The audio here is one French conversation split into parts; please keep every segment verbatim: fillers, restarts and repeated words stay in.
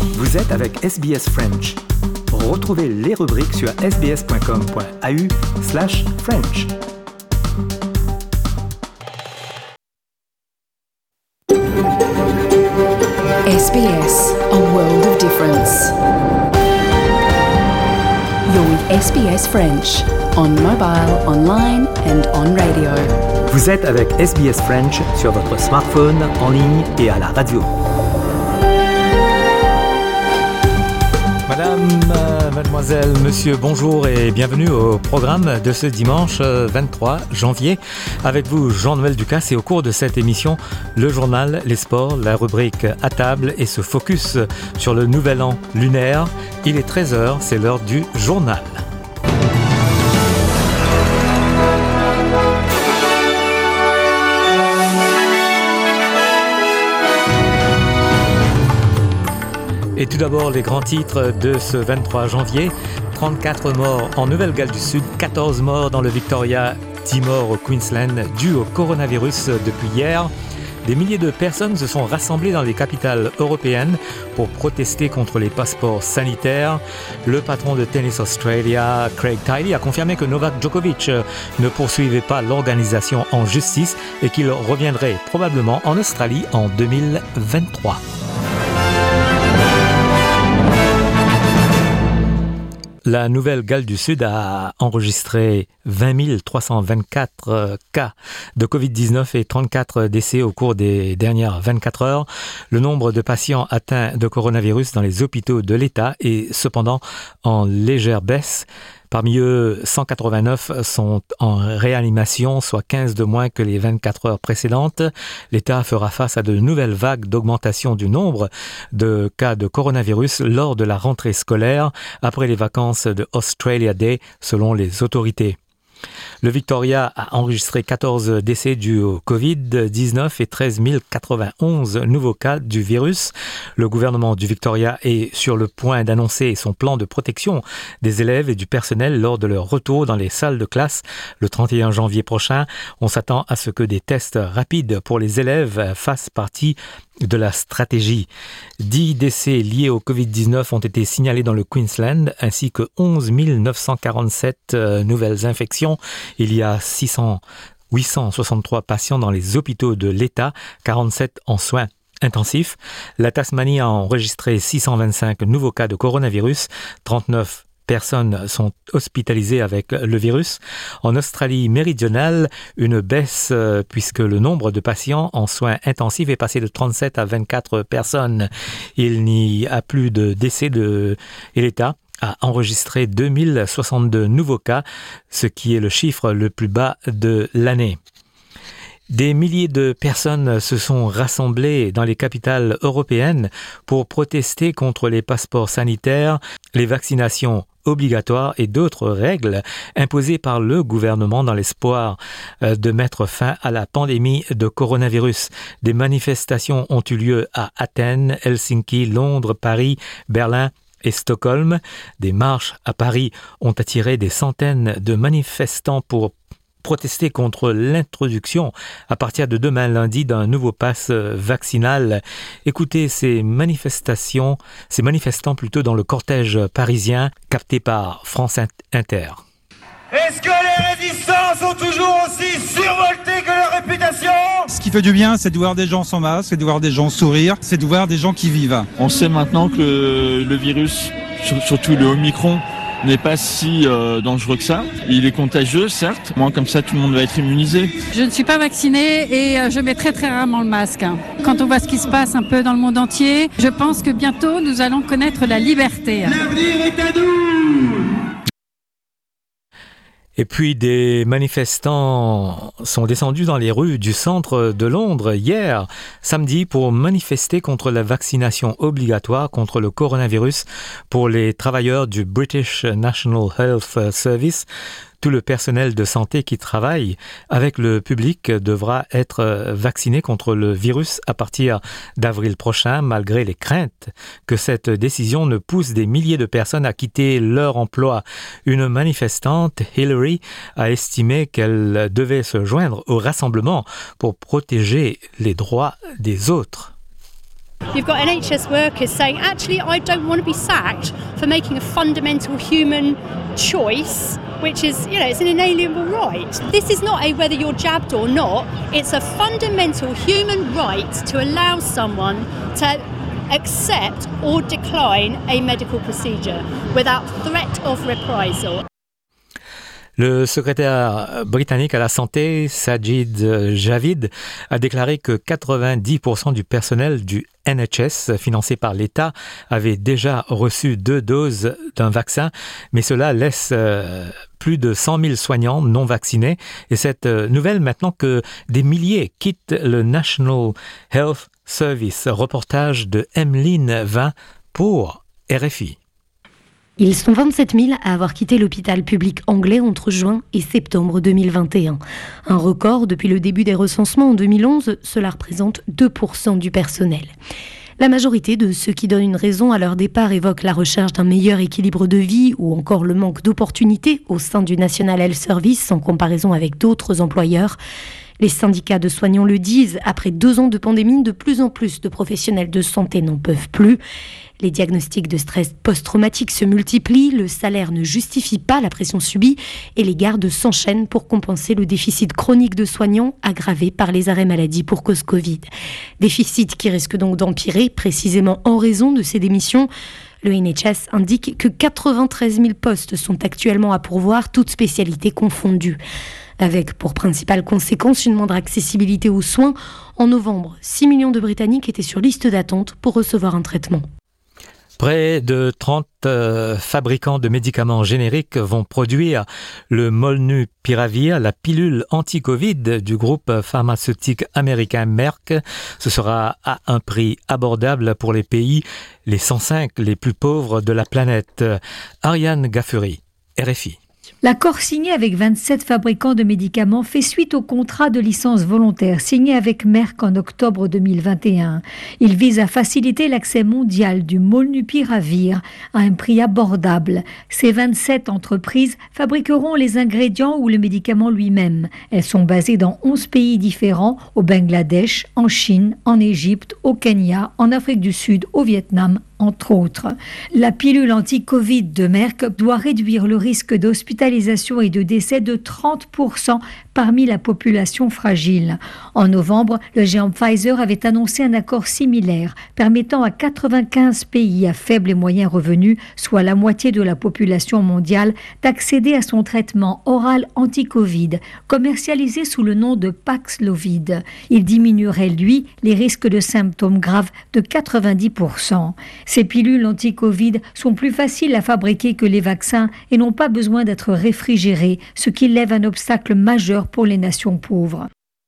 Vous êtes avec S B S French. Retrouvez les rubriques sur sbs.com.au slash French. S B S, a world of difference. You're with S B S French, on mobile, online and on radio. Vous êtes avec S B S French sur votre smartphone, en ligne et à la radio. Madame, euh, mademoiselle, monsieur, bonjour et bienvenue au programme de ce dimanche vingt-trois janvier. Avec vous, Jean-Noël Ducasse, et au cours de cette émission, le journal, les sports, la rubrique à table et ce focus sur le nouvel an lunaire. Il est treize heures, c'est l'heure du journal. Et tout d'abord, les grands titres de ce vingt-trois janvier. trente-quatre morts en Nouvelle-Galles du Sud, quatorze morts dans le Victoria, dix morts au Queensland dus au coronavirus depuis hier. Des milliers de personnes se sont rassemblées dans les capitales européennes pour protester contre les passeports sanitaires. Le patron de Tennis Australia, Craig Tiley, a confirmé que Novak Djokovic ne poursuivait pas l'organisation en justice et qu'il reviendrait probablement en Australie en deux mille vingt-trois. La Nouvelle-Galles du Sud a enregistré vingt mille trois cent vingt-quatre cas de covid dix-neuf et trente-quatre décès au cours des dernières vingt-quatre heures. Le nombre de patients atteints de coronavirus dans les hôpitaux de l'État est cependant en légère baisse. Parmi eux, cent quatre-vingt-neuf sont en réanimation, soit quinze de moins que les vingt-quatre heures précédentes. L'État fera face à de nouvelles vagues d'augmentation du nombre de cas de coronavirus lors de la rentrée scolaire, après les vacances de Australia Day, selon les autorités. Le Victoria a enregistré quatorze décès dus au covid dix-neuf et treize mille quatre-vingt-onze nouveaux cas du virus. Le gouvernement du Victoria est sur le point d'annoncer son plan de protection des élèves et du personnel lors de leur retour dans les salles de classe le trente et un janvier prochain. On s'attend à ce que des tests rapides pour les élèves fassent partie de la stratégie. dix décès liés au covid dix-neuf ont été signalés dans le Queensland, ainsi que onze mille neuf cent quarante-sept euh, nouvelles infections. Il y a six cents, huit cent soixante-trois patients dans les hôpitaux de l'État, quarante-sept en soins intensifs. La Tasmanie a enregistré six cent vingt-cinq nouveaux cas de coronavirus, trente-neuf personnes sont hospitalisées avec le virus. En Australie méridionale, une baisse euh, puisque le nombre de patients en soins intensifs est passé de trente-sept à vingt-quatre personnes. Il n'y a plus de décès de... et l'État a enregistré deux mille soixante-deux nouveaux cas, ce qui est le chiffre le plus bas de l'année. Des milliers de personnes se sont rassemblées dans les capitales européennes pour protester contre les passeports sanitaires, les vaccinations obligatoires et d'autres règles imposées par le gouvernement dans l'espoir de mettre fin à la pandémie de coronavirus. Des manifestations ont eu lieu à Athènes, Helsinki, Londres, Paris, Berlin et Stockholm. Des marches à Paris ont attiré des centaines de manifestants pour protester contre l'introduction à partir de demain lundi d'un nouveau pass vaccinal. Écoutez ces manifestations, ces manifestants plutôt dans le cortège parisien capté par France Inter. Est-ce que les résistants sont toujours aussi survoltés que leur réputation ? Ce qui fait du bien, c'est de voir des gens sans masque, c'est de voir des gens sourire, c'est de voir des gens qui vivent. On sait maintenant que le virus, surtout le Omicron, n'est pas si euh, dangereux que ça. Il est contagieux, certes. Moi, comme ça, tout le monde va être immunisé. Je ne suis pas vaccinée et euh, je mets très très rarement le masque. Quand on voit ce qui se passe un peu dans le monde entier, je pense que bientôt, nous allons connaître la liberté. L'avenir est à nous ! Et puis des manifestants sont descendus dans les rues du centre de Londres hier, samedi, pour manifester contre la vaccination obligatoire contre le coronavirus pour les travailleurs du British National Health Service. Tout le personnel de santé qui travaille avec le public devra être vacciné contre le virus à partir d'avril prochain, malgré les craintes que cette décision ne pousse des milliers de personnes à quitter leur emploi. Une manifestante, Hillary, a estimé qu'elle devait se joindre au rassemblement pour protéger les droits des autres. You've got N H S workers saying, actually, I don't want to be sacked for making a fundamental human choice, which is, you know, it's an inalienable right. This is not a whether you're jabbed or not. It's a fundamental human right to allow someone to accept or decline a medical procedure without threat of reprisal. Le secrétaire britannique à la santé, Sajid Javid, a déclaré que quatre-vingt-dix pour cent du personnel du N H S, financé par l'État, avait déjà reçu deux doses d'un vaccin, mais cela laisse euh, plus de cent mille soignants non vaccinés. Et cette nouvelle, maintenant que des milliers quittent le National Health Service, reportage de Emeline Vin pour R F I. Ils sont vingt-sept mille à avoir quitté l'hôpital public anglais entre juin et septembre deux mille vingt et un. Un record depuis le début des recensements en deux mille onze, cela représente deux pour cent du personnel. La majorité de ceux qui donnent une raison à leur départ évoquent la recherche d'un meilleur équilibre de vie ou encore le manque d'opportunités au sein du National Health Service en comparaison avec d'autres employeurs. Les syndicats de soignants le disent, après deux ans de pandémie, de plus en plus de professionnels de santé n'en peuvent plus. Les diagnostics de stress post-traumatique se multiplient, le salaire ne justifie pas la pression subie et les gardes s'enchaînent pour compenser le déficit chronique de soignants aggravé par les arrêts maladie pour cause Covid. Déficit qui risque donc d'empirer précisément en raison de ces démissions. Le N H S indique que quatre-vingt-treize mille postes sont actuellement à pourvoir, toutes spécialités confondues. Avec pour principale conséquence une moindre accessibilité aux soins. En novembre, six millions de Britanniques étaient sur liste d'attente pour recevoir un traitement. Près de trente euh, fabricants de médicaments génériques vont produire le Molnupiravir, la pilule anti-Covid du groupe pharmaceutique américain Merck. Ce sera à un prix abordable pour les pays, les cent cinq les plus pauvres de la planète. Ariane Gaffuri, R F I. L'accord signé avec vingt-sept fabricants de médicaments fait suite au contrat de licence volontaire signé avec Merck en octobre deux mille vingt et un. Il vise à faciliter l'accès mondial du Molnupiravir à un prix abordable. Ces vingt-sept entreprises fabriqueront les ingrédients ou le médicament lui-même. Elles sont basées dans onze pays différents, au Bangladesh, en Chine, en Égypte, au Kenya, en Afrique du Sud, au Vietnam, entre autres. La pilule anti-Covid de Merck doit réduire le risque d'hospitalisation et de décès de trente pour cent parmi la population fragile. En novembre, le géant Pfizer avait annoncé un accord similaire permettant à quatre-vingt-quinze pays à faible et moyen revenu, soit la moitié de la population mondiale, d'accéder à son traitement oral anti-Covid, commercialisé sous le nom de Paxlovid. Il diminuerait, lui, les risques de symptômes graves de quatre-vingt-dix pour cent. Ces pilules anti-Covid sont plus faciles à fabriquer que les vaccins et n'ont pas besoin d'être réfrigérées, ce qui lève un obstacle majeur pour les nations pauvres.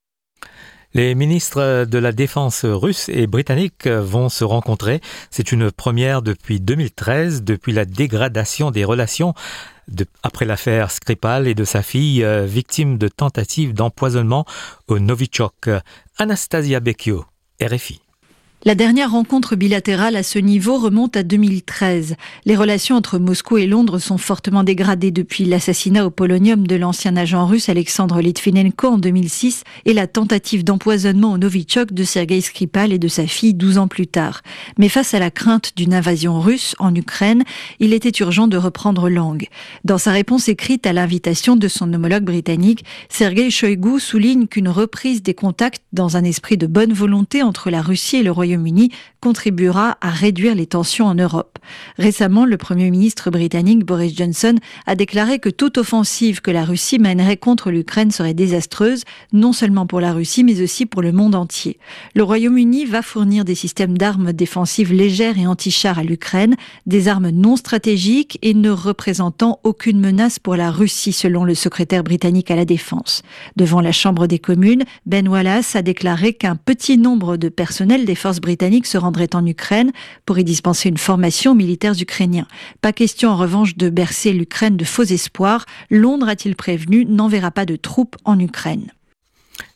Les ministres de la Défense russes et britanniques vont se rencontrer. C'est une première depuis deux mille treize, depuis la dégradation des relations de, après l'affaire Skripal et de sa fille, euh, victime de tentatives d'empoisonnement au Novichok. Anastasia Becchio, R F I. La dernière rencontre bilatérale à ce niveau remonte à deux mille treize. Les relations entre Moscou et Londres sont fortement dégradées depuis l'assassinat au polonium de l'ancien agent russe Alexandre Litvinenko en deux mille six et la tentative d'empoisonnement au Novichok de Sergei Skripal et de sa fille douze ans plus tard. Mais face à la crainte d'une invasion russe en Ukraine, il était urgent de reprendre langue. Dans sa réponse écrite à l'invitation de son homologue britannique, Sergei Shoigu souligne qu'une reprise des contacts dans un esprit de bonne volonté entre la Russie et le Royaume-Uni contribuera à réduire les tensions en Europe. Récemment, le Premier ministre britannique Boris Johnson a déclaré que toute offensive que la Russie mènerait contre l'Ukraine serait désastreuse, non seulement pour la Russie, mais aussi pour le monde entier. Le Royaume-Uni va fournir des systèmes d'armes défensives légères et anti-chars à l'Ukraine, des armes non stratégiques et ne représentant aucune menace pour la Russie, selon le secrétaire britannique à la Défense. Devant la Chambre des communes, Ben Wallace a déclaré qu'un petit nombre de personnels des forces britanniques se rendraient en Ukraine pour y dispenser une formation aux militaires ukrainiens. Pas question en revanche de bercer l'Ukraine de faux espoirs. Londres, a-t-il prévenu, n'enverra pas de troupes en Ukraine.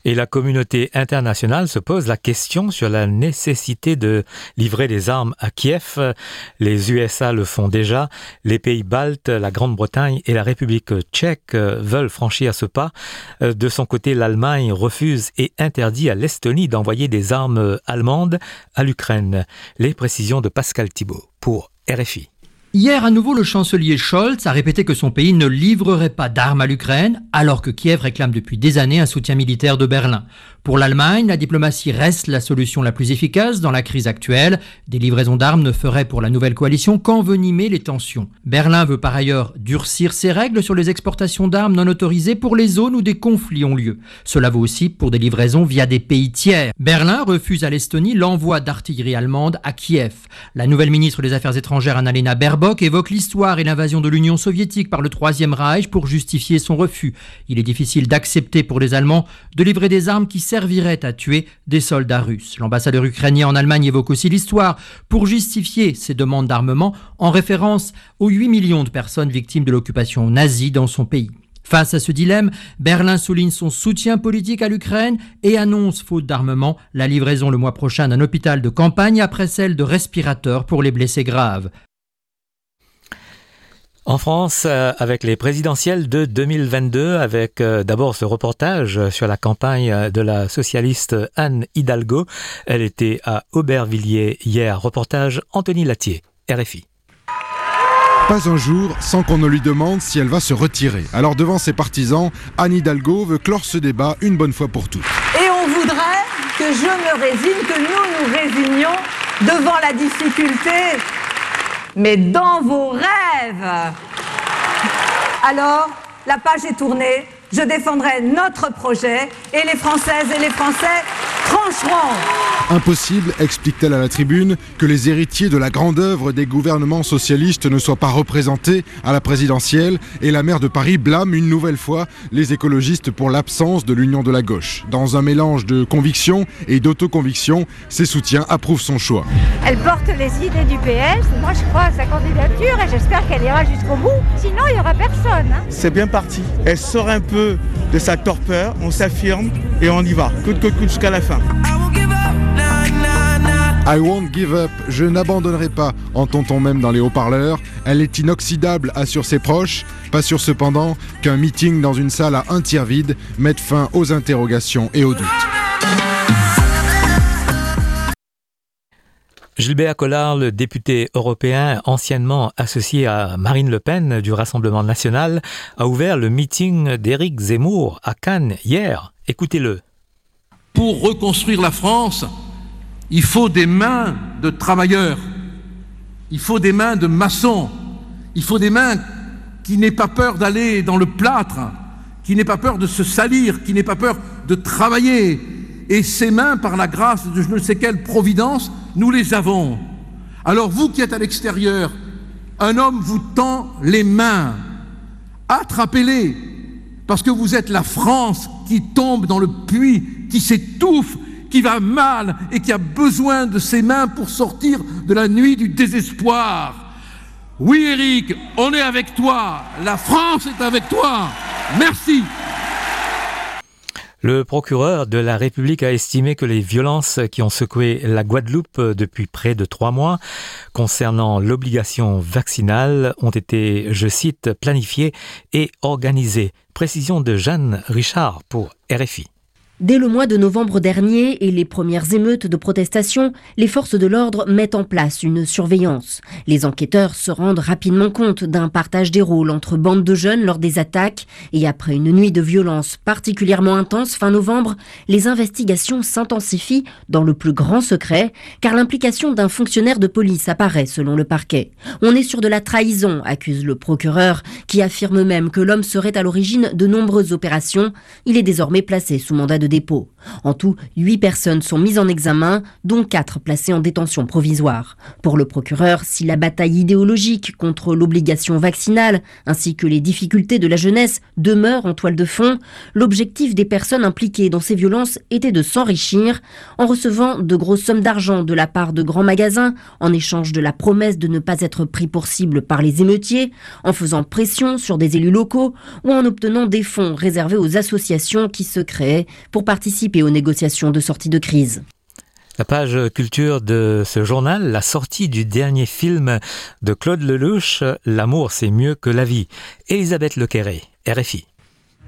Et la communauté internationale se pose la question sur la nécessité de livrer des armes à Kiev. Les U S A le font déjà. Les pays baltes, la Grande-Bretagne et la République tchèque veulent franchir ce pas. De son côté, l'Allemagne refuse et interdit à l'Estonie d'envoyer des armes allemandes à l'Ukraine. Les précisions de Pascal Thibault pour R F I. Hier, à nouveau, le chancelier Scholz a répété que son pays ne livrerait pas d'armes à l'Ukraine, alors que Kiev réclame depuis des années un soutien militaire de Berlin. Pour l'Allemagne, la diplomatie reste la solution la plus efficace dans la crise actuelle. Des livraisons d'armes ne feraient pour la nouvelle coalition qu'envenimer les tensions. Berlin veut par ailleurs durcir ses règles sur les exportations d'armes non autorisées pour les zones où des conflits ont lieu. Cela vaut aussi pour des livraisons via des pays tiers. Berlin refuse à l'Estonie l'envoi d'artillerie allemande à Kiev. La nouvelle ministre des Affaires étrangères, Annalena Baerbock, évoque l'histoire et l'invasion de l'Union soviétique par le Troisième Reich pour justifier son refus. Il est difficile d'accepter pour les Allemands de livrer des armes qui servirait à tuer des soldats russes. L'ambassadeur ukrainien en Allemagne évoque aussi l'histoire pour justifier ses demandes d'armement en référence aux huit millions de personnes victimes de l'occupation nazie dans son pays. Face à ce dilemme, Berlin souligne son soutien politique à l'Ukraine et annonce, faute d'armement, la livraison le mois prochain d'un hôpital de campagne après celle de respirateurs pour les blessés graves. En France, euh, avec les présidentielles de deux mille vingt-deux, avec euh, d'abord ce reportage sur la campagne de la socialiste Anne Hidalgo. Elle était à Aubervilliers hier. Reportage Anthony Latier, R F I. Pas un jour sans qu'on ne lui demande si elle va se retirer. Alors devant ses partisans, Anne Hidalgo veut clore ce débat une bonne fois pour toutes. Et on voudrait que je me résigne, que nous nous résignions devant la difficulté. Mais dans vos rêves. Alors, la page est tournée, je défendrai notre projet et les Françaises et les Français trancheront. Impossible, explique-t-elle à la tribune, que les héritiers de la grande œuvre des gouvernements socialistes ne soient pas représentés à la présidentielle, et la maire de Paris blâme une nouvelle fois les écologistes pour l'absence de l'union de la gauche. Dans un mélange de conviction et d'autoconviction, ses soutiens approuvent son choix. Elle porte les idées du P S, moi je crois à sa candidature et j'espère qu'elle ira jusqu'au bout, sinon il n'y aura personne. Hein. C'est bien parti, elle sort un peu de sa torpeur, on s'affirme et on y va, coûte que coûte jusqu'à la fin. I won't give up, je n'abandonnerai pas, entend-on même dans les haut-parleurs. Elle est inoxydable, assurent ses proches. Pas sûr cependant qu'un meeting dans une salle à un tiers vide mette fin aux interrogations et aux doutes. Gilbert Collard, le député européen anciennement associé à Marine Le Pen du Rassemblement national, a ouvert le meeting d'Éric Zemmour à Cannes hier. Écoutez-le. Pour reconstruire la France, il faut des mains de travailleurs, il faut des mains de maçons, il faut des mains qui n'aient pas peur d'aller dans le plâtre, qui n'aient pas peur de se salir, qui n'aient pas peur de travailler. Et ces mains, par la grâce de je ne sais quelle providence, nous les avons. Alors vous qui êtes à l'extérieur, un homme vous tend les mains, attrapez-les, parce que vous êtes la France qui tombe dans le puits, qui s'étouffe, qui va mal et qui a besoin de ses mains pour sortir de la nuit du désespoir. Oui, Éric, on est avec toi. La France est avec toi. Merci. Le procureur de la République a estimé que les violences qui ont secoué la Guadeloupe depuis près de trois mois concernant l'obligation vaccinale ont été, je cite, planifiées et organisées. Précision de Jeanne Richard pour R F I. Dès le mois de novembre dernier et les premières émeutes de protestation, les forces de l'ordre mettent en place une surveillance. Les enquêteurs se rendent rapidement compte d'un partage des rôles entre bandes de jeunes lors des attaques et après une nuit de violence particulièrement intense fin novembre, les investigations s'intensifient dans le plus grand secret car l'implication d'un fonctionnaire de police apparaît selon le parquet. On est sur de la trahison, accuse le procureur qui affirme même que l'homme serait à l'origine de nombreuses opérations. Il est désormais placé sous mandat de dépôt. En tout, huit personnes sont mises en examen, dont quatre placées en détention provisoire. Pour le procureur, si la bataille idéologique contre l'obligation vaccinale ainsi que les difficultés de la jeunesse demeurent en toile de fond, l'objectif des personnes impliquées dans ces violences était de s'enrichir en recevant de grosses sommes d'argent de la part de grands magasins en échange de la promesse de ne pas être pris pour cible par les émeutiers, en faisant pression sur des élus locaux ou en obtenant des fonds réservés aux associations qui se créaient pour pour participer aux négociations de sortie de crise. La page culture de ce journal, la sortie du dernier film de Claude Lelouch, L'amour c'est mieux que la vie. Elisabeth Lequéré, R F I.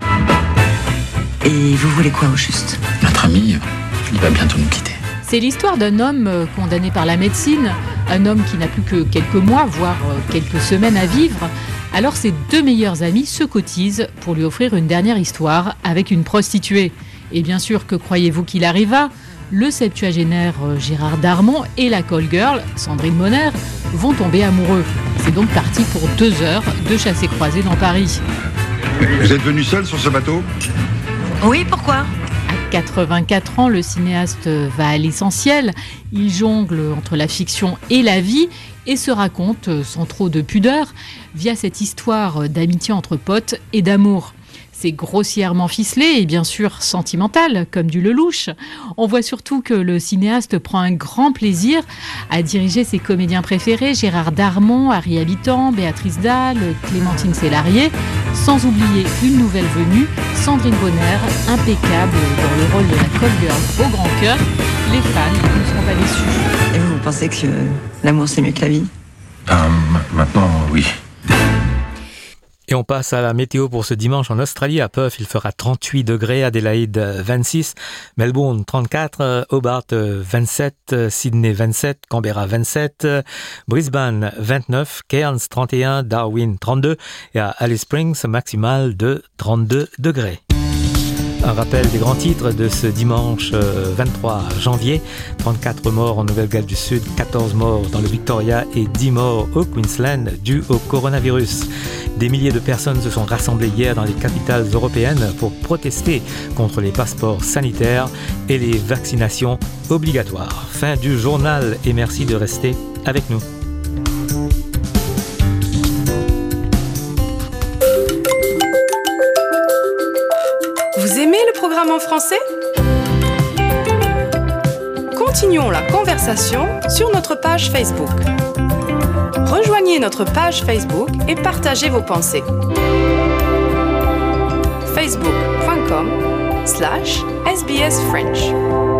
Et vous voulez quoi au juste ? Notre ami, il va bientôt nous quitter. C'est l'histoire d'un homme condamné par la médecine, un homme qui n'a plus que quelques mois, voire quelques semaines à vivre. Alors ses deux meilleurs amis se cotisent pour lui offrir une dernière histoire avec une prostituée. Et bien sûr, que croyez-vous qu'il arriva ? Le septuagénaire Gérard Darmon et la call girl, Sandrine Bonner, vont tomber amoureux. C'est donc parti pour deux heures de chassé-croisé dans Paris. Vous êtes venu seul sur ce bateau ? Oui, pourquoi ? À quatre-vingt-quatre ans, le cinéaste va à l'essentiel. Il jongle entre la fiction et la vie et se raconte sans trop de pudeur via cette histoire d'amitié entre potes et d'amour. C'est grossièrement ficelé et bien sûr sentimental, comme du Lelouch. On voit surtout que le cinéaste prend un grand plaisir à diriger ses comédiens préférés, Gérard Darmon, Harry Habitant, Béatrice Dalle, Clémentine Célarié, sans oublier une nouvelle venue, Sandrine Bonner, impeccable dans le rôle de la call girl au grand cœur. Les fans ne seront pas déçus. Et vous, vous pensez que l'amour c'est mieux que la vie ? euh, Maintenant, oui. Et on passe à la météo pour ce dimanche en Australie. À Perth, il fera trente-huit degrés, Adélaïde vingt-six, Melbourne trente-quatre, Hobart vingt-sept, Sydney vingt-sept, Canberra vingt-sept, Brisbane vingt-neuf, Cairns trente et un, Darwin trente-deux et à Alice Springs, maximal de trente-deux degrés. Un rappel des grands titres de ce dimanche vingt-trois janvier. trente-quatre morts en Nouvelle-Galles du Sud, quatorze morts dans le Victoria et dix morts au Queensland dus au coronavirus. Des milliers de personnes se sont rassemblées hier dans les capitales européennes pour protester contre les passeports sanitaires et les vaccinations obligatoires. Fin du journal et merci de rester avec nous. Vous aimez le programme en français ? Continuons la conversation sur notre page Facebook. Rejoignez notre page Facebook et partagez vos pensées. facebook.com slash SBS French.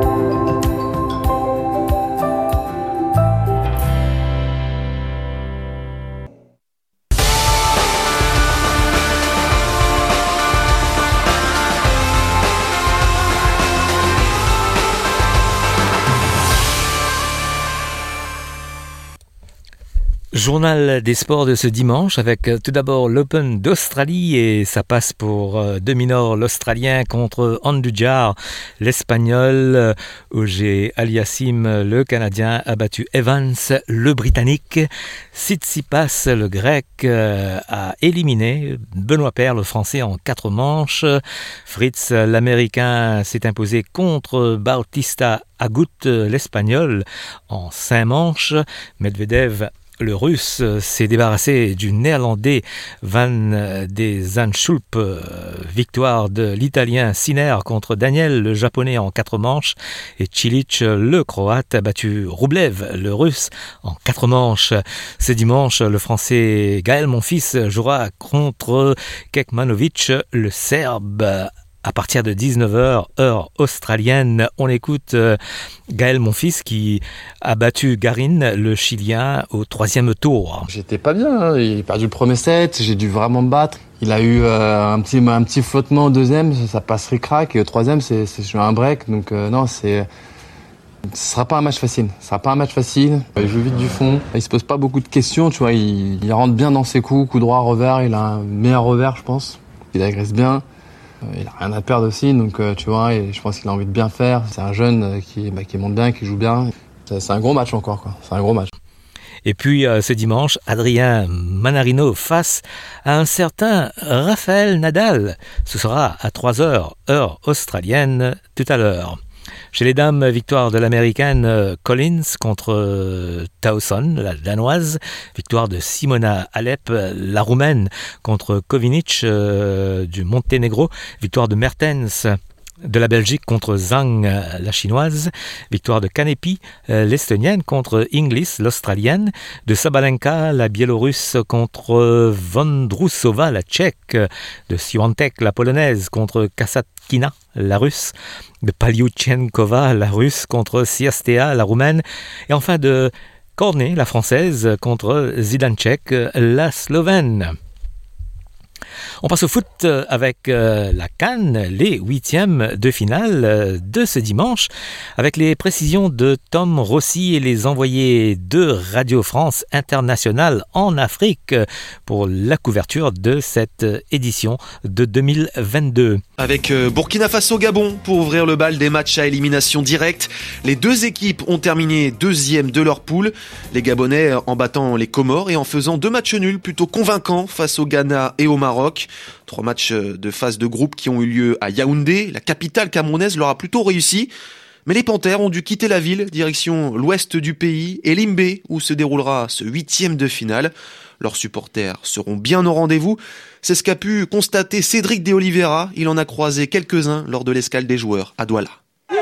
Journal des sports de ce dimanche avec tout d'abord l'Open d'Australie et ça passe pour demi-nord l'Australien contre Andujar, l'Espagnol. Auger Aliassime, le Canadien, a battu Evans, le Britannique. Tsitsipas, le Grec, a éliminé Benoît Paire, le Français, en quatre manches. Fritz, l'Américain, s'est imposé contre Bautista Agut, l'Espagnol, en cinq manches. Medvedev, le Russe, s'est débarrassé du Néerlandais Van de Zandschulp. Victoire de l'Italien Sinner contre Daniel, le Japonais, en quatre manches. Et Cilic, le Croate, a battu Rublev, le Russe, en quatre manches. Ce dimanche, le Français Gaël Monfils jouera contre Kekmanovic, le Serbe. À partir de dix-neuf heures, heure australienne, on écoute euh, Gaël Monfils qui a battu Garin, le Chilien, au troisième tour. J'étais pas bien, hein. Il a perdu le premier set, j'ai dû vraiment me battre. Il a eu euh, un, petit, un petit flottement au deuxième, ça passe ric-rac, et au troisième, c'est, c'est je un break, donc euh, non, c'est... Ce sera pas un match facile, ce sera pas un match facile. Il joue vite du fond, il se pose pas beaucoup de questions, tu vois, il, il rentre bien dans ses coups, coup droit, revers, il a un meilleur revers, je pense. Il agresse bien. Il a rien à perdre aussi, donc euh, tu vois, et je pense qu'il a envie de bien faire. C'est un jeune euh, qui, bah, qui monte bien, qui joue bien. C'est, c'est un gros match encore, quoi. C'est un gros match. Et puis euh, ce dimanche, Adrien Manarino face à un certain Rafael Nadal. Ce sera à trois heures, heure australienne, tout à l'heure. Chez les dames, victoire de l'américaine Collins contre Tauson, la danoise. Victoire de Simona Alep, la roumaine, contre Kovinic euh, du Monténégro. Victoire de Mertens de la Belgique contre Zhang, la chinoise. Victoire de Kanepi, l'estonienne, contre Inglis, l'australienne. De Sabalenka, la biélorusse, contre Vondrousova, la tchèque. De Swiatek, la polonaise, contre Kasatkina, la russe. De Paliuchenkova, la russe, contre Siastea, la roumaine. Et enfin de Cornet, la française, contre Zidanchek, la slovène. On passe au foot avec la CAN, les huitièmes de finale de ce dimanche, avec les précisions de Tom Rossi et les envoyés de Radio France Internationale en Afrique pour la couverture de cette édition de deux mille vingt-deux. Avec Burkina Faso-Gabon pour ouvrir le bal des matchs à élimination directe, les deux équipes ont terminé deuxième de leur poule. Les Gabonais en battant les Comores et en faisant deux matchs nuls plutôt convaincants face au Ghana et au Maroc. Trois matchs de phase de groupe qui ont eu lieu à Yaoundé. La capitale camerounaise leur a plutôt réussi. Mais les Panthères ont dû quitter la ville, direction l'ouest du pays, et Limbé, où se déroulera ce huitième de finale. Leurs supporters seront bien au rendez-vous. C'est ce qu'a pu constater Cédric de Oliveira. Il en a croisé quelques-uns lors de l'escale des joueurs à Douala.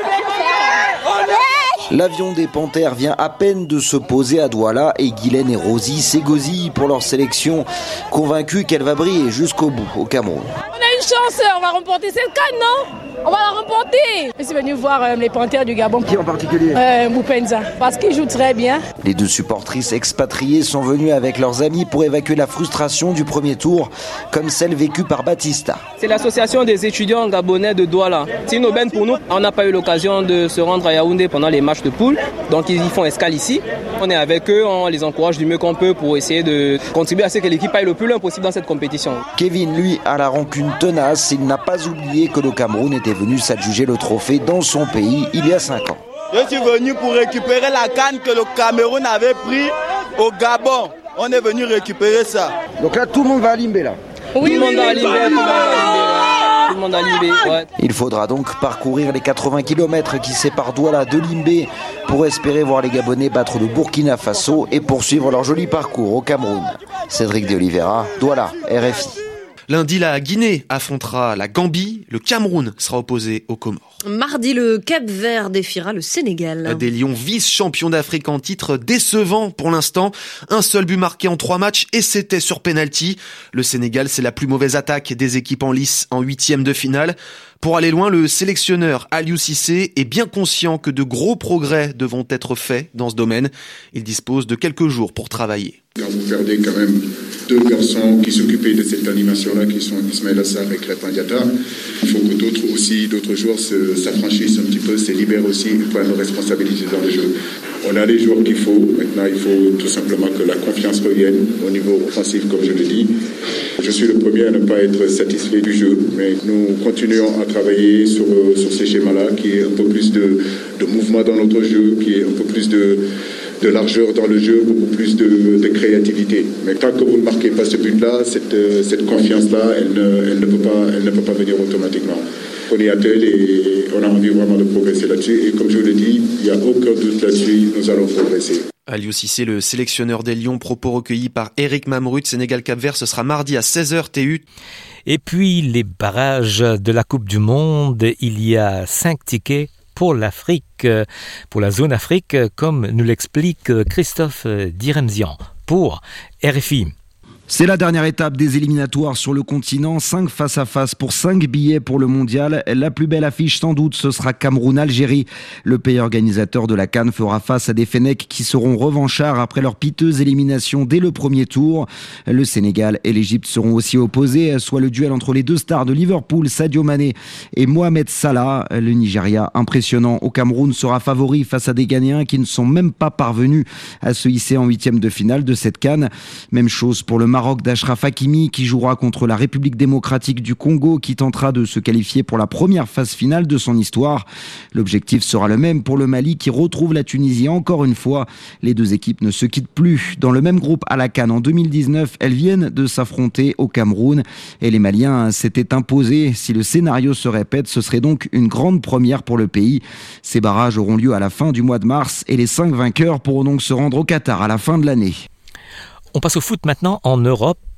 L'avion des Panthères vient à peine de se poser à Douala et Guylaine et Rosie s'égosillent pour leur sélection, convaincus qu'elle va briller jusqu'au bout au Cameroun. On a une chance, on va remporter cette canne, non? On va la remporter. Je suis venu voir euh, les Panthères du Gabon. Qui en particulier? euh, Moupenza, parce qu'ils jouent très bien. Les deux supportrices expatriées sont venues avec leurs amis pour évacuer la frustration du premier tour, comme celle vécue par Batista. C'est l'association des étudiants gabonais de Douala. C'est une aubaine pour nous. On n'a pas eu l'occasion de se rendre à Yaoundé pendant les matchs de poule, donc ils font escale ici. On est avec eux, on les encourage du mieux qu'on peut pour essayer de contribuer à ce que l'équipe aille le plus loin possible dans cette compétition. Kevin, lui, a la rancune tenace. Il n'a pas oublié que le Cameroun était venu s'adjuger le trophée dans son pays il y a cinq ans. Je suis venu pour récupérer la canne que le Cameroun avait pris au Gabon. On est venu récupérer ça. Donc là, tout le monde va à Limbé, là. Oui, tout le monde va à Limbé, tout le monde va à Limbé. Tout le monde à Limbé, ouais. Il faudra donc parcourir les quatre-vingts kilomètres qui séparent Douala de Limbé pour espérer voir les Gabonais battre le Burkina Faso et poursuivre leur joli parcours au Cameroun. Cédric de Oliveira, Douala, R F I. Lundi, la Guinée affrontera la Gambie. Le Cameroun sera opposé aux Comores. Mardi, le Cap-Vert défiera le Sénégal. Des Lions vice-champions d'Afrique en titre décevant pour l'instant. Un seul but marqué en trois matchs et c'était sur penalty. Le Sénégal, c'est la plus mauvaise attaque des équipes en lice en huitième de finale. Pour aller loin, le sélectionneur Aliou Cissé est bien conscient que de gros progrès devront être faits dans ce domaine. Il dispose de quelques jours pour travailler. Quand vous perdez quand même deux garçons qui s'occupaient de cette animation-là, qui sont Ismaël Assar et Crépin Diatta, il faut que d'autres aussi, d'autres joueurs se, s'affranchissent un petit peu, se libèrent aussi et prennent leurs responsabilités dans le jeu. On a les joueurs qu'il faut. Maintenant, il faut tout simplement que la confiance revienne au niveau offensif, comme je le dis. Je suis le premier à ne pas être satisfait du jeu, mais nous continuons à travailler sur, sur ces schémas-là, qui est un peu plus de, de mouvement dans notre jeu, qui est un peu plus de, de largeur dans le jeu, beaucoup plus de, de créativité. Mais tant que vous ne marquez pas ce but-là, cette, cette confiance-là, elle ne, elle, ne peut pas, elle ne peut pas venir automatiquement. On y attelle et on a envie vraiment de progresser là-dessus. Et comme je vous l'ai dit, il n'y a aucun doute là-dessus, nous allons progresser. Aliou Cissé, le sélectionneur des Lions, propos recueillis par Eric Mamrut. Sénégal-Cap-Vert, ce sera mardi à seize heures T U. Et puis les barrages de la Coupe du Monde, il y a cinq tickets pour l'Afrique, pour la zone Afrique, comme nous l'explique Christophe Diremzian pour R F I. C'est la dernière étape des éliminatoires sur le continent. cinq face à face pour cinq billets pour le mondial. La plus belle affiche sans doute, ce sera Cameroun-Algérie. Le pays organisateur de la CAN fera face à des Fennecs qui seront revanchards après leur piteuse élimination dès le premier tour. Le Sénégal et l'Égypte seront aussi opposés, soit le duel entre les deux stars de Liverpool, Sadio Mané et Mohamed Salah. Le Nigeria, impressionnant au Cameroun, sera favori face à des Ghanéens qui ne sont même pas parvenus à se hisser en huitième de finale de cette CAN. Même chose pour le Maroc d'Achraf Hakimi qui jouera contre la République démocratique du Congo qui tentera de se qualifier pour la première phase finale de son histoire. L'objectif sera le même pour le Mali qui retrouve la Tunisie encore une fois. Les deux équipes ne se quittent plus. Dans le même groupe à la CAN en deux mille dix-neuf, elles viennent de s'affronter au Cameroun et les Maliens s'étaient imposés. Si le scénario se répète, ce serait donc une grande première pour le pays. Ces barrages auront lieu à la fin du mois de mars et les cinq vainqueurs pourront donc se rendre au Qatar à la fin de l'année. On passe au foot maintenant en Europe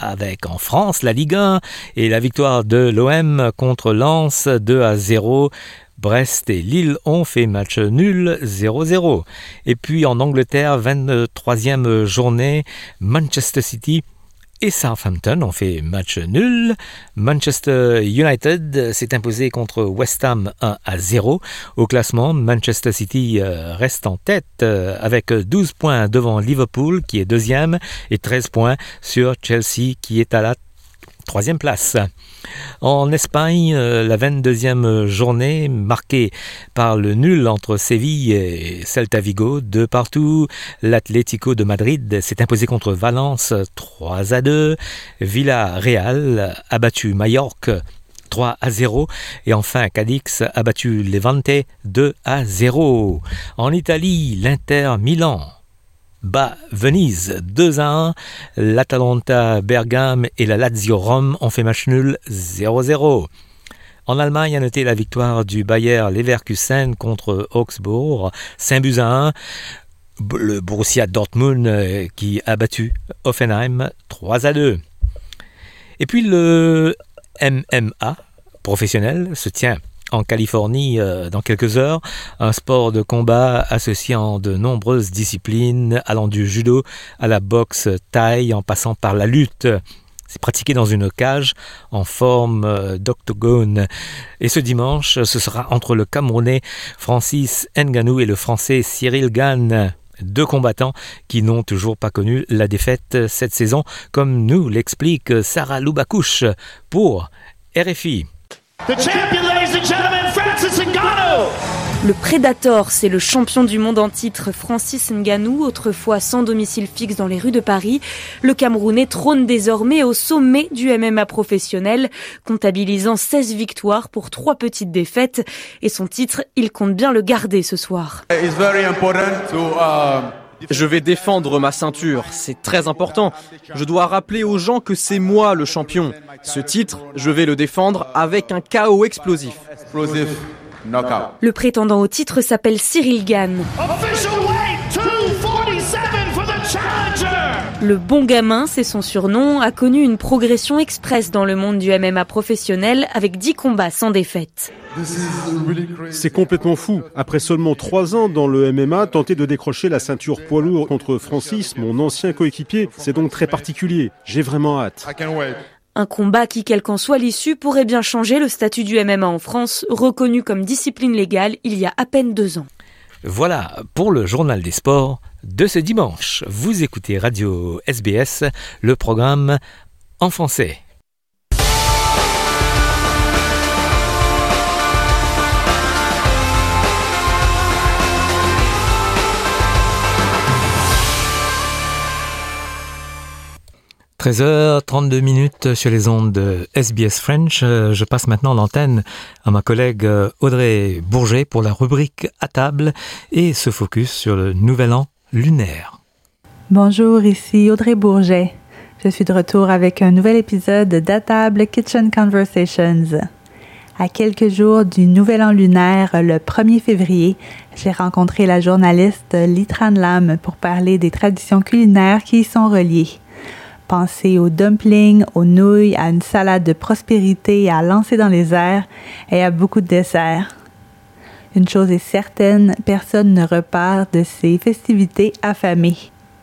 avec en France la Ligue un et la victoire de l'O M contre Lens deux à zéro. Brest et Lille ont fait match nul zéro zéro. Et puis en Angleterre, vingt-troisième journée, Manchester City et Southampton ont fait match nul. Manchester United s'est imposé contre West Ham un à zéro. Au classement, Manchester City reste en tête avec douze points devant Liverpool qui est deuxième et treize points sur Chelsea qui est à la troisième place. En Espagne, la vingt-deuxième journée marquée par le nul entre Séville et Celta Vigo, de partout. L'Atlético de Madrid s'est imposé contre Valence trois à deux. Villarreal a battu Majorque trois à zéro. Et enfin, Cadix a battu Levante deux à zéro. En Italie, l'Inter Milan bat Venise deux à un. L'Atalanta Bergame et la Lazio Rome ont fait match nul zéro zéro. En Allemagne, à noter la victoire du Bayer Leverkusen contre Augsbourg, cinq buts à un. Le Borussia Dortmund qui a battu Hoffenheim trois à deux. Et puis le M M A professionnel se tient en Californie euh, dans quelques heures, un sport de combat associant de nombreuses disciplines, allant du judo à la boxe thaï en passant par la lutte. C'est pratiqué dans une cage en forme euh, d'octogone. Et ce dimanche, ce sera entre le Camerounais Francis Ngannou et le Français Cyril Gane. Deux combattants qui n'ont toujours pas connu la défaite cette saison, comme nous l'explique Sarah Loubakouche pour R F I. The champion, ladies and gentlemen, Francis Ngannou. Le Predator, c'est le champion du monde en titre Francis Ngannou, autrefois sans domicile fixe dans les rues de Paris. Le Camerounais trône désormais au sommet du M M A professionnel, comptabilisant seize victoires pour trois petites défaites. Et son titre, il compte bien le garder ce soir. It's very important to, uh... Je vais défendre ma ceinture, c'est très important. Je dois rappeler aux gens que c'est moi le champion. Ce titre, je vais le défendre avec un K O explosif. Le prétendant au titre s'appelle Cyril Gane. Le bon gamin, c'est son surnom, a connu une progression express dans le monde du M M A professionnel avec dix combats sans défaite. C'est complètement fou. Après seulement trois ans dans le M M A, tenter de décrocher la ceinture poids lourd contre Francis, mon ancien coéquipier, c'est donc très particulier. J'ai vraiment hâte. Un combat qui, quelle qu'en soit l'issue, pourrait bien changer le statut du M M A en France, reconnu comme discipline légale il y a à peine deux ans. Voilà pour le journal des sports de ce dimanche. Vous écoutez Radio S B S, le programme en français. treize heures trente-deux minutes sur les ondes de S B S French. Je passe maintenant l'antenne à ma collègue Audrey Bourget pour la rubrique à table et se focus sur le nouvel an lunaire. Bonjour, ici Audrey Bourget. Je suis de retour avec un nouvel épisode d'À table Kitchen Conversations. À quelques jours du nouvel an lunaire, le premier février, j'ai rencontré la journaliste Litran Lam pour parler des traditions culinaires qui y sont reliées. Pensez aux dumplings, aux nouilles, à une salade de prospérité à lancer dans les airs et à beaucoup de desserts. Une chose est certaine, personne ne repart de ces festivités affamées.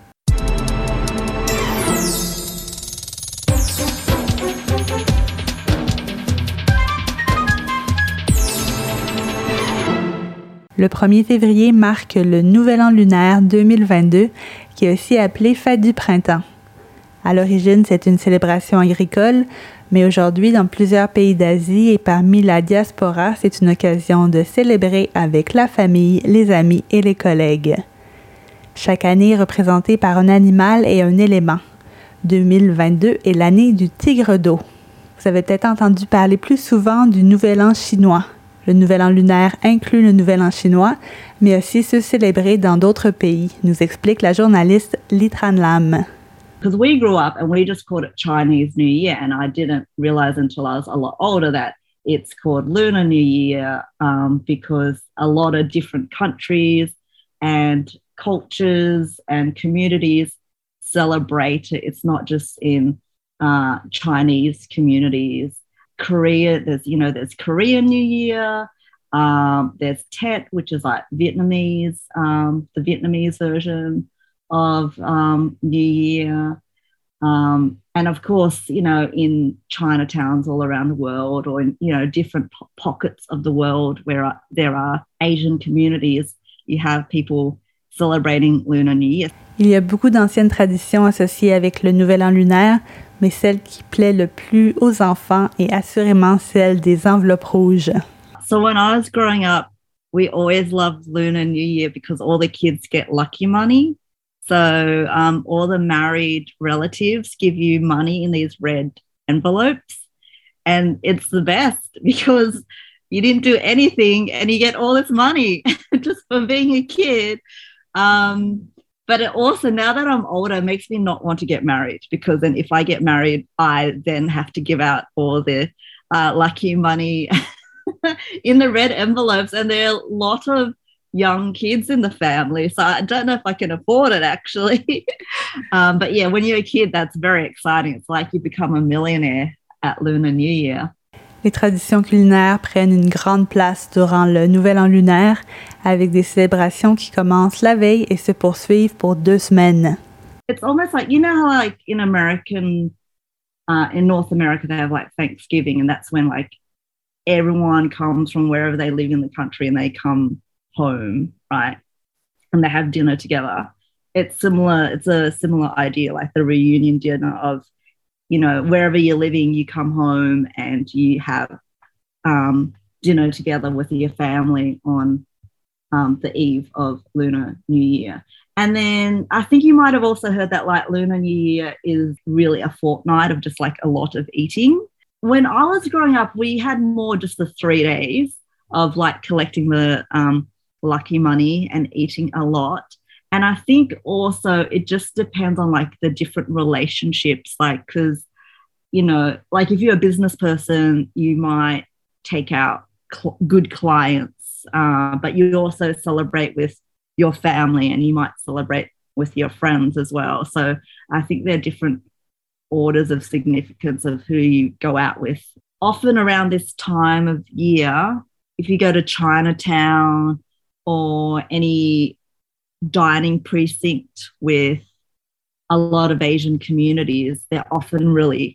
Le premier février marque le Nouvel An lunaire deux mille vingt-deux, qui est aussi appelé Fête du printemps. À l'origine, c'est une célébration agricole, mais aujourd'hui, dans plusieurs pays d'Asie et parmi la diaspora, c'est une occasion de célébrer avec la famille, les amis et les collègues. Chaque année est représentée par un animal et un élément. deux mille vingt-deux est l'année du tigre d'eau. Vous avez peut-être entendu parler plus souvent du Nouvel An chinois. Le Nouvel An lunaire inclut le Nouvel An chinois, mais aussi ceux célébrés dans d'autres pays, nous explique la journaliste Litran Lam. Because we grew up and we just called it Chinese New Year, and I didn't realize until I was a lot older that it's called Lunar New Year um, because a lot of different countries and cultures and communities celebrate it. It's not just in uh, Chinese communities. Korea, there's, you know, there's Korean New Year. Um, there's Tet, which is like Vietnamese, um, the Vietnamese version of um, New Year. Um, and of course, you know, in Chinatowns all around the world, or in, you know, different po- pockets of the world where uh, there are Asian communities, you have people celebrating Lunar New Year. Il y a beaucoup d'anciennes traditions associées avec le Nouvel An lunaire, mais celle qui plaît le plus aux enfants est assurément celle des enveloppes rouges. So when I was growing up, we always loved Lunar New Year because all the kids get lucky money. So um, all the married relatives give you money in these red envelopes. And it's the best because you didn't do anything and you get all this money just for being a kid. Um, but it also, now that I'm older, it makes me not want to get married, because then if I get married, I then have to give out all the uh, lucky money in the red envelopes. And there are a lot of young kids in the family, so I don't know if I can afford it actually. um, but yeah, when you're a kid, that's very exciting. It's like you become a millionaire at Lunar New Year. Les traditions culinaires prennent une grande place durant le Nouvel An lunaire, avec des célébrations qui commencent la veille et se poursuivent pour deux semaines. It's almost like, you know how like in American, uh, in North America, they have like Thanksgiving, and that's when like everyone comes from wherever they live in the country and they come home, right? And they have dinner together. It's similar, it's a similar idea, like the reunion dinner of, you know, wherever you're living, you come home and you have um, dinner together with your family on um, the eve of Lunar New Year. And then I think you might have also heard that like Lunar New Year is really a fortnight of just like a lot of eating. When I was growing up, we had more just the three days of like collecting the um, lucky money and eating a lot. And I think also it just depends on like the different relationships, like, because, you know, like if you're a business person, you might take out cl- good clients, uh, but you also celebrate with your family and you might celebrate with your friends as well. So I think there are different orders of significance of who you go out with. Often around this time of year, if you go to Chinatown or any dining precinct with a lot of Asian communities, they're often really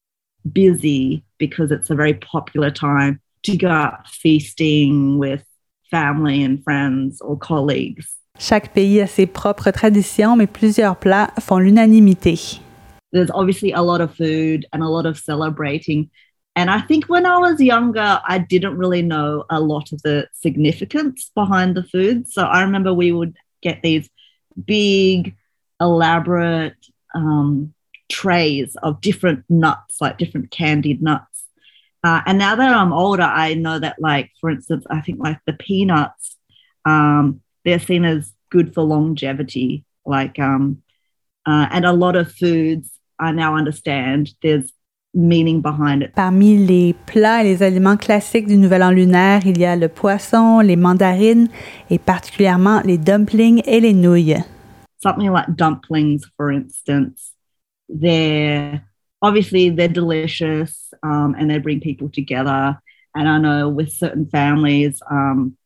busy because it's a very popular time to go out feasting with family and friends or colleagues. Chaque pays a ses propres traditions, mais plusieurs plats font l'unanimité. There's obviously a lot of food and a lot of celebrating. And I think when I was younger, I didn't really know a lot of the significance behind the food. So I remember we would get these big, elaborate um, trays of different nuts, like different candied nuts. Uh, and now that I'm older, I know that, like, for instance, I think like the peanuts, um, they're seen as good for longevity. Like, um, uh, and a lot of foods, I now understand there's meaning behind it. Parmi les plats et les aliments classiques du Nouvel An lunaire, il y a le poisson, les mandarines et particulièrement les dumplings et les nouilles. Something like dumplings, for instance, they're obviously they're delicious um, and they bring people together. And I know with certain families, um,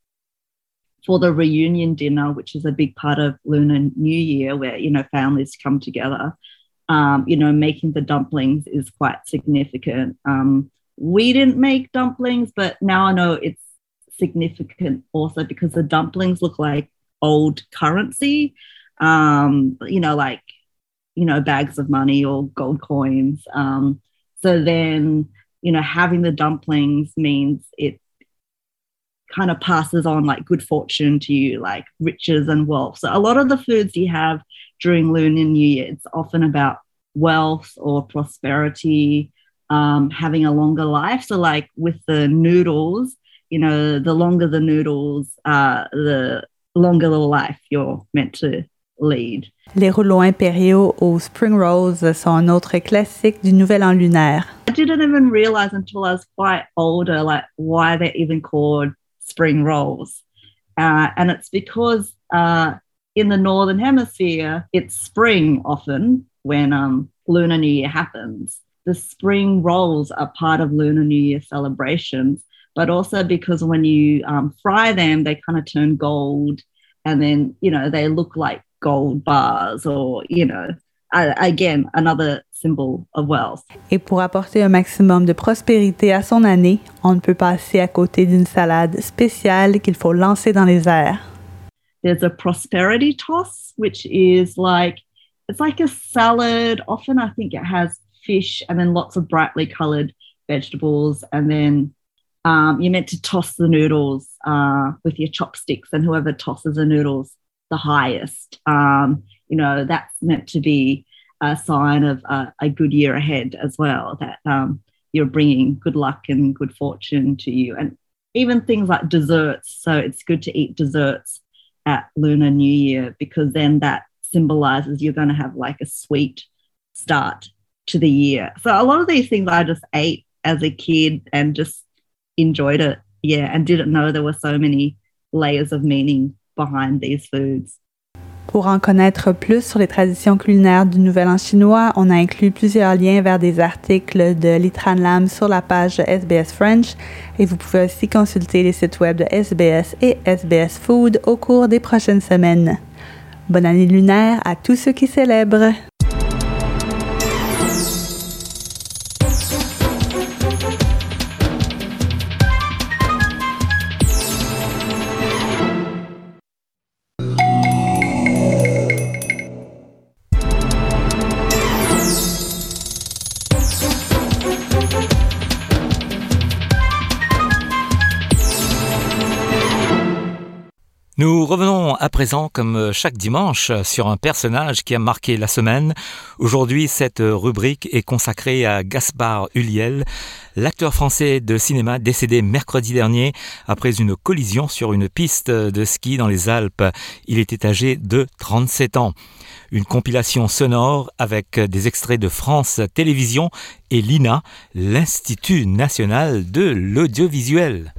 for the reunion dinner, which is a big part of Lunar New Year, where, you know, families come together, Um, you know, making the dumplings is quite significant. Um, we didn't make dumplings, but now I know it's significant also because the dumplings look like old currency, um, you know, like, you know, bags of money or gold coins. Um, so then, you know, having the dumplings means it kind of passes on like good fortune to you, like riches and wealth. So a lot of the foods you have during Lunar New Year, it's often about wealth or prosperity, um, having a longer life. So like with the noodles, you know, the longer the noodles, uh, the longer the life you're meant to lead. Les rouleaux impériaux aux spring rolls sont un autre classique du Nouvel An lunaire. I didn't even realize until I was quite older, like why they're even called spring rolls. Uh, and it's because uh, in the Northern Hemisphere, it's spring often when um, Lunar New Year happens. the spring rolls are part of Lunar New Year celebrations, but also because when you um, fry them, they kind of turn gold, and then, you know, they look like gold bars, or, you know, uh, again, another symbol of wealth. Et pour apporter un maximum de prospérité à son année, on ne peut passer à côté d'une salade spéciale qu'il faut lancer dans les airs. There's a prosperity toss, which is like, it's like a salad. Often I think it has fish and then lots of brightly colored vegetables. And then um, you're meant to toss the noodles uh, with your chopsticks, and whoever tosses the noodles the highest, um, you know, that's meant to be a sign of uh, a good year ahead as well, that um, you're bringing good luck and good fortune to you. And even things like desserts. So it's good to eat desserts at Lunar New Year, because then that symbolizes you're going to have like a sweet start to the year. So a lot of these things I just ate as a kid and just enjoyed it, yeah, and didn't know there were so many layers of meaning behind these foods. Pour en connaître plus sur les traditions culinaires du Nouvel An chinois, on a inclus plusieurs liens vers des articles de Litran Lam sur la page S B S French, et vous pouvez aussi consulter les sites web de S B S et S B S Food au cours des prochaines semaines. Bonne année lunaire à tous ceux qui célèbrent! Nous revenons à présent, comme chaque dimanche, sur un personnage qui a marqué la semaine. Aujourd'hui, cette rubrique est consacrée à Gaspard Ulliel, l'acteur français de cinéma décédé mercredi dernier après une collision sur une piste de ski dans les Alpes. Il était âgé de trente-sept ans. Une compilation sonore avec des extraits de France Télévisions et l'I N A, l'Institut national de l'audiovisuel.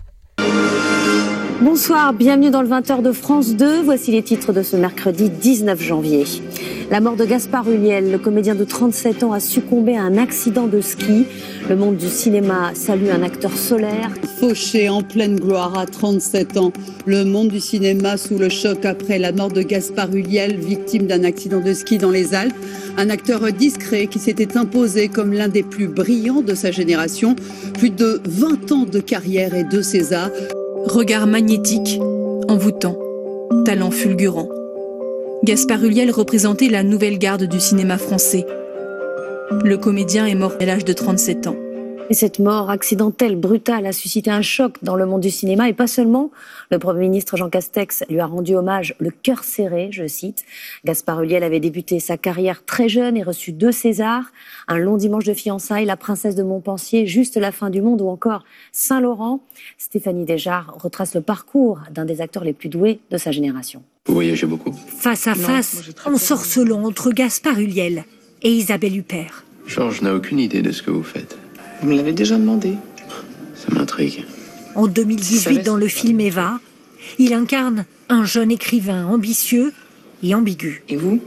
Bonsoir, bienvenue dans le vingt heures de France deux. Voici les titres de ce mercredi dix-neuf janvier. La mort de Gaspard Ulliel, le comédien de trente-sept ans, a succombé à un accident de ski. Le monde du cinéma salue un acteur solaire. Fauché en pleine gloire à trente-sept ans. Le monde du cinéma sous le choc après la mort de Gaspard Ulliel, victime d'un accident de ski dans les Alpes. Un acteur discret qui s'était imposé comme l'un des plus brillants de sa génération. Plus de vingt ans de carrière et deux Césars. Regard magnétique, envoûtant, talent fulgurant. Gaspard Ulliel représentait la nouvelle garde du cinéma français. Le comédien est mort à l'âge de trente-sept ans. Et cette mort accidentelle, brutale, a suscité un choc dans le monde du cinéma, et pas seulement. Le Premier ministre Jean Castex lui a rendu hommage le cœur serré, je cite. Gaspard Ulliel avait débuté sa carrière très jeune et reçu deux Césars, Un long dimanche de fiançailles, La princesse de Montpensier, Juste la fin du monde ou encore Saint-Laurent. Stéphanie Desjard retrace le parcours d'un des acteurs les plus doués de sa génération. Vous voyagez beaucoup? Face à face, ensorcelant entre Gaspard Ulliel et Isabelle Huppert. Georges n'a aucune idée de ce que vous faites. Vous me l'avez déjà demandé. Ça m'intrigue. En deux mille dix-huit, dans le film Eva, il incarne un jeune écrivain ambitieux et ambigu. Et vous?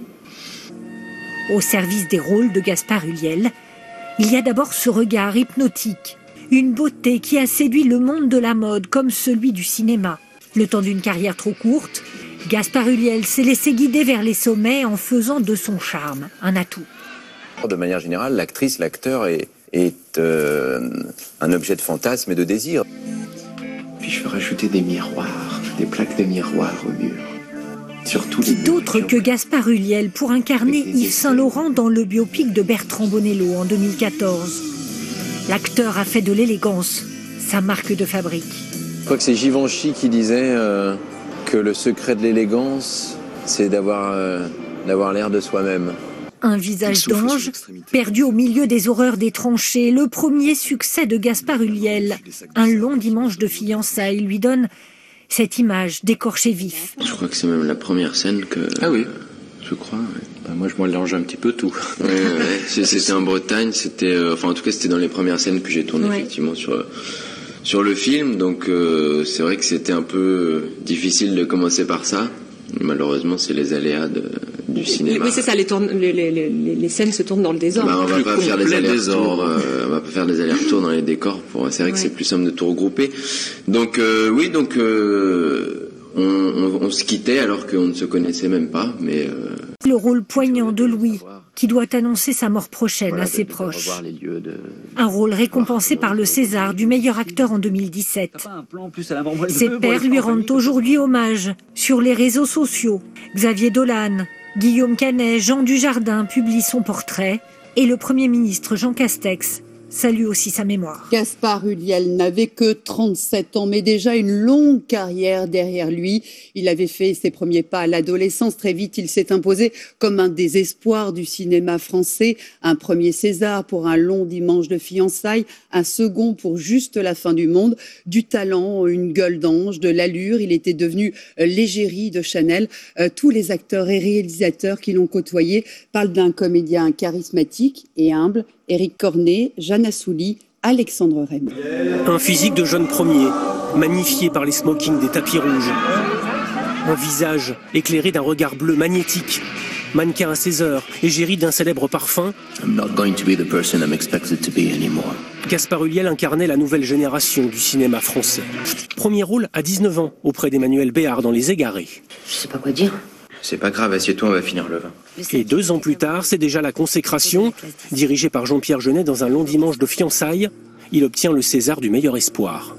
Au service des rôles de Gaspard Ulliel, il y a d'abord ce regard hypnotique, une beauté qui a séduit le monde de la mode comme celui du cinéma. Le temps d'une carrière trop courte, Gaspard Ulliel s'est laissé guider vers les sommets en faisant de son charme un atout. De manière générale, l'actrice, l'acteur est, est euh, un objet de fantasme et de désir. Puis je veux rajouter des miroirs, des plaques de miroirs au mur. Surtout Qui d'autre que Gaspard Ulliel pour incarner Yves Saint-Laurent dans le biopic de Bertrand Bonello en deux mille quatorze. L'acteur a fait de l'élégance sa marque de fabrique. Je crois que c'est Givenchy qui disait euh, que le secret de l'élégance, c'est d'avoir, euh, d'avoir l'air de soi-même. Un visage d'ange, perdu au milieu des horreurs des tranchées, le premier succès de Gaspard Ulliel. Un long dimanche de fiançailles lui donne cette image d'écorché vif. Je crois que c'est même la première scène que... Ah oui, je crois, ouais. Bah moi je mélange un petit peu tout. Ouais, ouais. C'était en Bretagne, c'était... Euh, enfin en tout cas c'était dans les premières scènes que j'ai tournées ouais. effectivement sur, sur le film. Donc euh, c'est vrai que c'était un peu difficile de commencer par ça. Malheureusement c'est les aléas de, du cinéma. Oui, c'est ça, les, tourne, les, les, les, les scènes se tournent dans le désordre. Bah, on va pas faire des allers-retours, euh, on va pas faire des allers-retours dans les décors. Pour, c'est vrai que ouais. c'est plus simple de tout regrouper. Donc euh, oui, donc euh, on, on, on se quittait alors qu'on ne se connaissait même pas, mais. Euh, le rôle poignant de Louis, qui doit annoncer sa mort prochaine voilà, à ses de, proches. De de... Un rôle récompensé par le César du meilleur acteur en deux mille dix-sept. Ses pairs lui rendent aujourd'hui hommage sur les réseaux sociaux. Xavier Dolan, Guillaume Canet, Jean Dujardin publient son portrait et le Premier ministre Jean Castex salue aussi sa mémoire. Gaspard Ulliel n'avait que trente-sept ans, mais déjà une longue carrière derrière lui. Il avait fait ses premiers pas à l'adolescence. Très vite, il s'est imposé comme un des espoirs du cinéma français. Un premier César pour Un long dimanche de fiançailles, un second pour Juste la fin du monde. Du talent, une gueule d'ange, de l'allure. Il était devenu l'égérie de Chanel. Euh, tous les acteurs et réalisateurs qui l'ont côtoyé parlent d'un comédien charismatique et humble. Éric Cornet, Jeanne Assouli, Alexandre Rem. Un physique de jeune premier, magnifié par les smokings des tapis rouges. Un visage éclairé d'un regard bleu magnétique. Mannequin à seize heures, égérie d'un célèbre parfum. I'm not going to be the person I'm expected to be anymore. Gaspard Ulliel incarnait la nouvelle génération du cinéma français. Premier rôle à dix-neuf ans, auprès d'Emmanuel Béard dans Les Égarés. Je sais pas quoi dire. C'est pas grave, assieds-toi, on va finir le vin. Et deux ans plus tard, c'est déjà la consécration. Dirigé par Jean-Pierre Jeunet dans Un long dimanche de fiançailles, il obtient le César du meilleur espoir.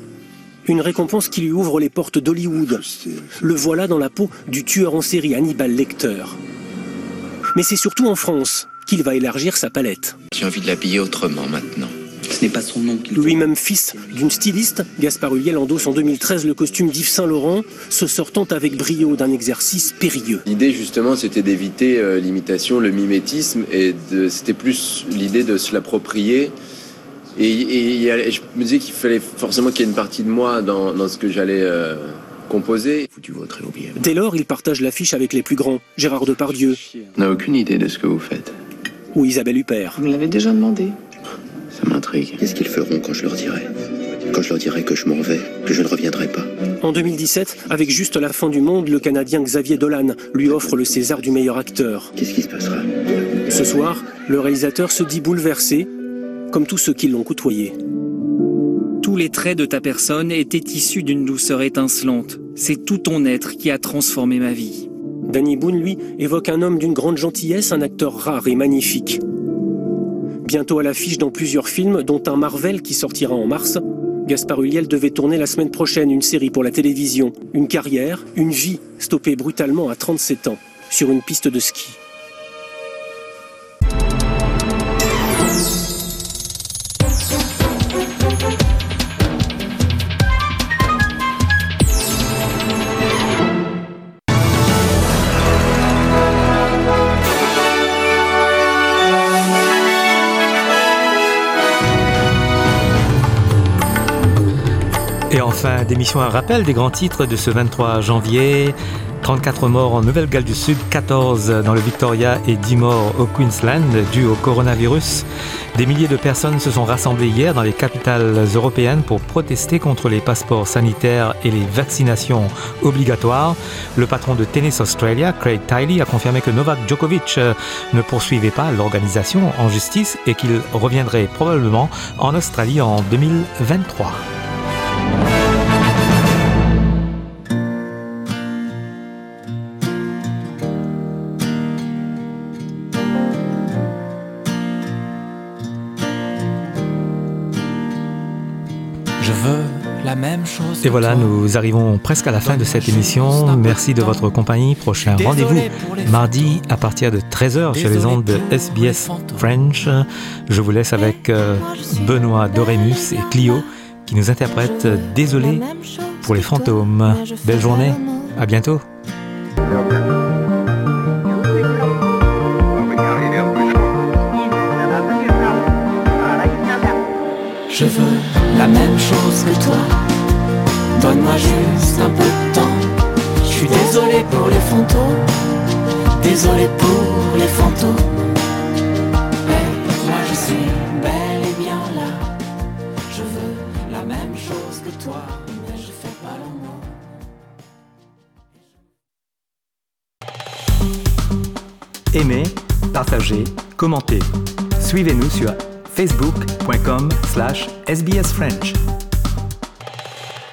Une récompense qui lui ouvre les portes d'Hollywood. Le voilà dans la peau du tueur en série Hannibal Lecter. Mais c'est surtout en France qu'il va élargir sa palette. J'ai envie de l'habiller autrement maintenant. Ce n'est pas son nom qu'il Lui-même fils d'une styliste, Gaspard Ulliel endosse en deux mille treize le costume d'Yves Saint-Laurent, se sortant avec brio d'un exercice périlleux. L'idée justement c'était d'éviter euh, l'imitation, le mimétisme, et de, c'était plus l'idée de se l'approprier. Et, et, et je me disais qu'il fallait forcément qu'il y ait une partie de moi dans, dans ce que j'allais euh, composer. Dès lors, il partage l'affiche avec les plus grands, Gérard Depardieu. On n'a aucune idée de ce que vous faites. Ou Isabelle Huppert. Vous me l'avez déjà demandé. Ça m'intrigue. Qu'est-ce qu'ils feront quand je leur dirai ? Quand je leur dirai que je m'en vais, que je ne reviendrai pas. En deux mille dix-sept, avec Juste la fin du monde, le Canadien Xavier Dolan lui offre le César du meilleur acteur. Qu'est-ce qui se passera ? Ce soir, le réalisateur se dit bouleversé, comme tous ceux qui l'ont côtoyé. Tous les traits de ta personne étaient issus d'une douceur étincelante. C'est tout ton être qui a transformé ma vie. Danny Boone, lui, évoque un homme d'une grande gentillesse, un acteur rare et magnifique. Bientôt à l'affiche dans plusieurs films, dont un Marvel qui sortira en mars, Gaspard Ulliel devait tourner la semaine prochaine une série pour la télévision. Une carrière, une vie stoppée brutalement à trente-sept ans, sur une piste de ski. Et enfin, d'émission un rappel des grands titres de ce vingt-trois janvier. trente-quatre morts en Nouvelle-Galles du Sud, quatorze dans le Victoria et dix morts au Queensland dû au coronavirus. Des milliers de personnes se sont rassemblées hier dans les capitales européennes pour protester contre les passeports sanitaires et les vaccinations obligatoires. Le patron de Tennis Australia, Craig Tiley, a confirmé que Novak Djokovic ne poursuivait pas l'organisation en justice et qu'il reviendrait probablement en Australie en deux mille vingt-trois. Je veux la même chose. Et voilà, nous arrivons presque à la fin de cette émission. Merci de votre compagnie. Prochain rendez-vous mardi à partir de treize heures sur les ondes de S B S French. Je vous laisse avec Benoît Dorémus et Clio qui nous interprètent Désolé pour les fantômes. Belle journée, à bientôt. Je veux la même chose que toi. Donne-moi juste un peu de temps. Je suis désolé pour les fantômes. Désolé pour les fantômes. Mais moi je suis bel et bien là. Je veux la même chose que toi, mais je fais pas l'amour. Aimez, partagez, commentez. Suivez-nous sur facebook point com slash S B S French.